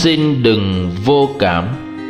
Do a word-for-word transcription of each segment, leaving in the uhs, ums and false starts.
xin đừng vô cảm.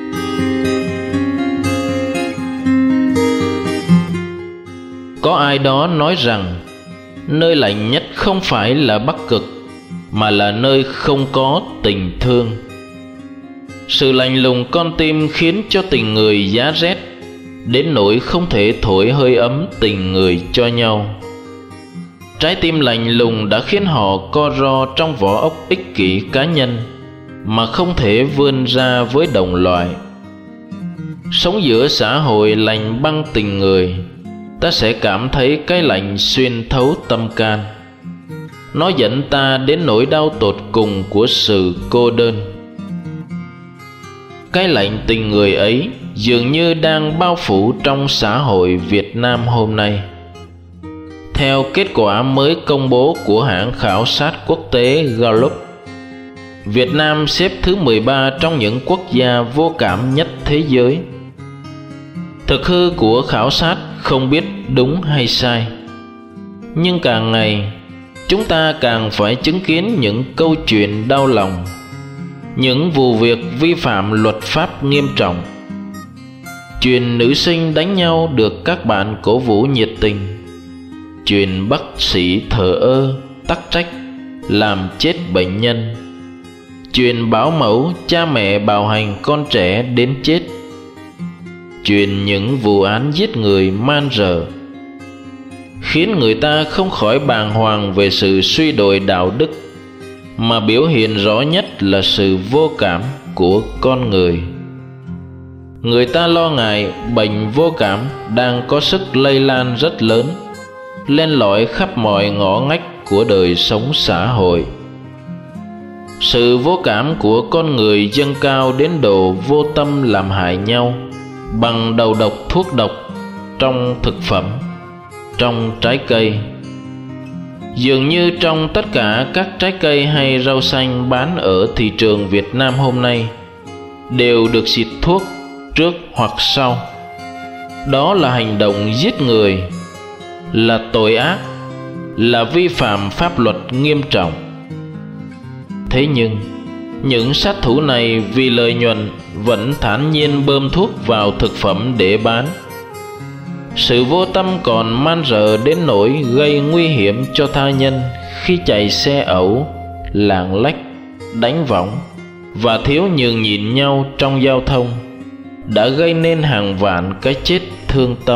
Có ai đó nói rằng nơi lạnh nhất không phải là Bắc Cực, mà là nơi không có tình thương. Sự lạnh lùng con tim khiến cho tình người giá rét, đến nỗi không thể thổi hơi ấm tình người cho nhau. Trái tim lạnh lùng đã khiến họ co ro trong vỏ ốc ích kỷ cá nhân, mà không thể vươn ra với đồng loại. Sống giữa xã hội lạnh băng tình người, ta sẽ cảm thấy cái lạnh xuyên thấu tâm can. Nó dẫn ta đến nỗi đau tột cùng của sự cô đơn. Cái lạnh tình người ấy dường như đang bao phủ trong xã hội Việt Nam hôm nay. Theo kết quả mới công bố của hãng khảo sát quốc tế Gallup, Việt Nam xếp thứ mười ba trong những quốc gia vô cảm nhất thế giới. Thực hư của khảo sát không biết đúng hay sai, nhưng càng ngày chúng ta càng phải chứng kiến những câu chuyện đau lòng, những vụ việc vi phạm luật pháp nghiêm trọng. Chuyện nữ sinh đánh nhau được các bạn cổ vũ nhiệt tình, chuyện bác sĩ thờ ơ tắc trách làm chết bệnh nhân, chuyện bảo mẫu cha mẹ bạo hành con trẻ đến chết, chuyện những vụ án giết người man rợ, khiến người ta không khỏi bàng hoàng về sự suy đồi đạo đức, mà biểu hiện rõ nhất là sự vô cảm của con người. Người ta lo ngại bệnh vô cảm đang có sức lây lan rất lớn, len lỏi khắp mọi ngõ ngách của đời sống xã hội. Sự vô cảm của con người dâng cao đến độ vô tâm làm hại nhau bằng đầu độc thuốc độc trong thực phẩm, trong trái cây. Dường như trong tất cả các trái cây hay rau xanh bán ở thị trường Việt Nam hôm nay đều được xịt thuốc trước hoặc sau. Đó là hành động giết người, là tội ác, là vi phạm pháp luật nghiêm trọng. Thế nhưng những sát thủ này vì lợi nhuận vẫn thản nhiên bơm thuốc vào thực phẩm để bán. Sự vô tâm còn man rợ đến nỗi gây nguy hiểm cho tha nhân khi chạy xe ẩu, lạng lách, đánh võng và thiếu nhường nhịn nhau trong giao thông, đã gây nên hàng vạn cái chết thương tâm.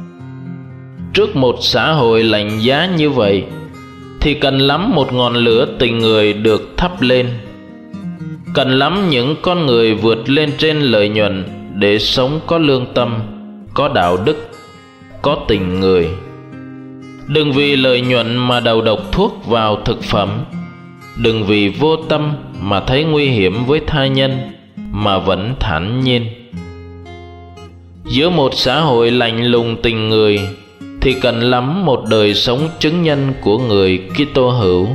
Trước một xã hội lạnh giá như vậy thì cần lắm một ngọn lửa tình người được thắp lên, cần lắm những con người vượt lên trên lợi nhuận để sống có lương tâm, có đạo đức, có tình người. Đừng vì lợi nhuận mà đầu độc thuốc vào thực phẩm, đừng vì vô tâm mà thấy nguy hiểm với tha nhân mà vẫn thản nhiên. Giữa một xã hội lạnh lùng tình người thì cần lắm một đời sống chứng nhân của người Kitô hữu.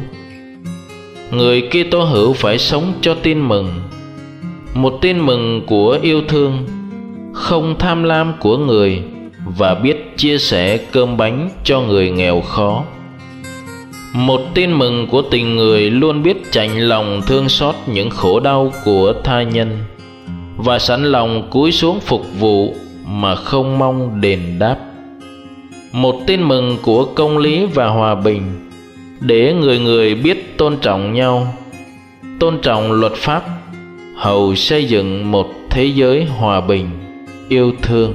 Người Kitô hữu phải sống cho tin mừng, một tin mừng của yêu thương, không tham lam của người, và biết chia sẻ cơm bánh cho người nghèo khó. Một tin mừng của tình người luôn biết chạnh lòng thương xót những khổ đau của tha nhân, và sẵn lòng cúi xuống phục vụ mà không mong đền đáp. Một tin mừng của công lý và hòa bình, để người người biết tôn trọng nhau, tôn trọng luật pháp, hầu xây dựng một thế giới hòa bình, yêu thương.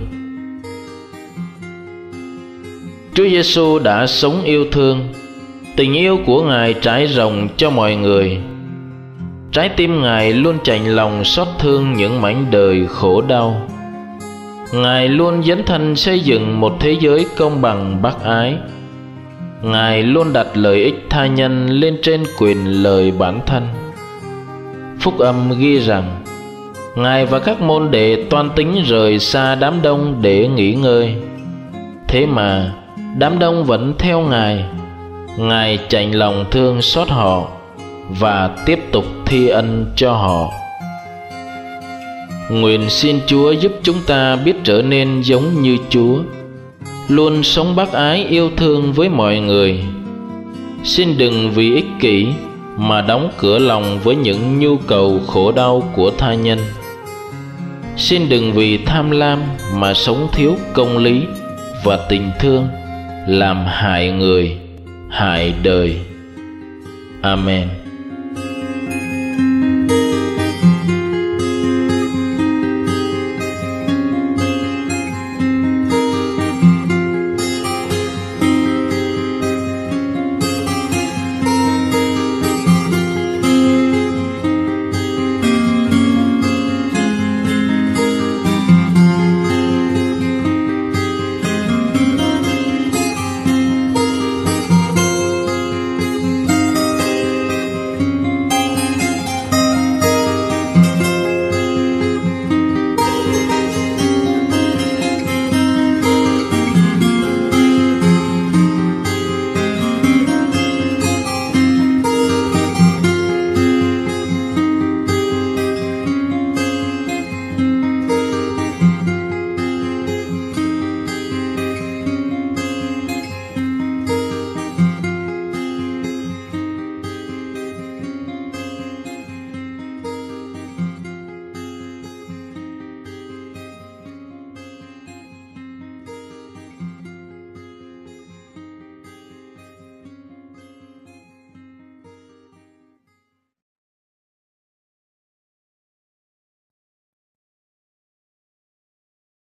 Chúa Giêsu đã sống yêu thương. Tình yêu của Ngài trải rộng cho mọi người. Trái tim Ngài luôn chạnh lòng xót thương những mảnh đời khổ đau. Ngài luôn dấn thân xây dựng một thế giới công bằng bác ái. Ngài luôn đặt lợi ích tha nhân lên trên quyền lợi bản thân. Phúc âm ghi rằng Ngài và các môn đệ toan tính rời xa đám đông để nghỉ ngơi. Thế mà đám đông vẫn theo Ngài. Ngài chạnh lòng thương xót họ và tiếp tục thi ân cho họ. Nguyện xin Chúa giúp chúng ta biết trở nên giống như Chúa, luôn sống bác ái yêu thương với mọi người. Xin đừng vì ích kỷ mà đóng cửa lòng với những nhu cầu khổ đau của tha nhân. Xin đừng vì tham lam mà sống thiếu công lý và tình thương, làm hại người, hại đời. Amen.